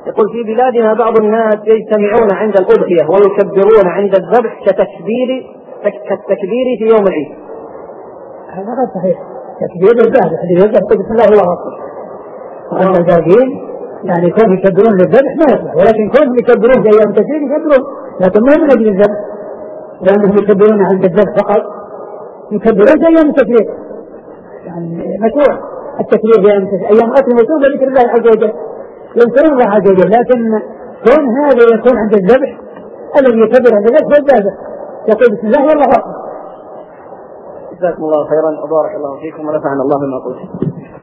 يقول في بلادنا بعض الناس يجتمعون عند الأضحية ويكبرون عند الذبح كالتكبير في يوم العيد. هذا غير صحيح. تكبير الذبح اللي يذبح بسم الله الله أكبر. وأما الباقين يعني كون يكبرون للذبح ما يصلح، ولكن كون يكبرون في أيام التشريق يكبرون، لكن ما من أجل الذبح، لأنهم يكبرون عند الذبح فقط، يكبرون في أيام التشريق. يعني مشروع التكبير في أيام أكل مشروع ذكر الله عز وجل، يذكرون الله عز وجل، لكن كون هذا يكون عند الذبح، الذي يكبر عند الذبح هو الذابح، يقول بسم الله والله أكبر. جزاكم الله خيرا وبارك الله فيكم ونفعنا الله بما قلتم.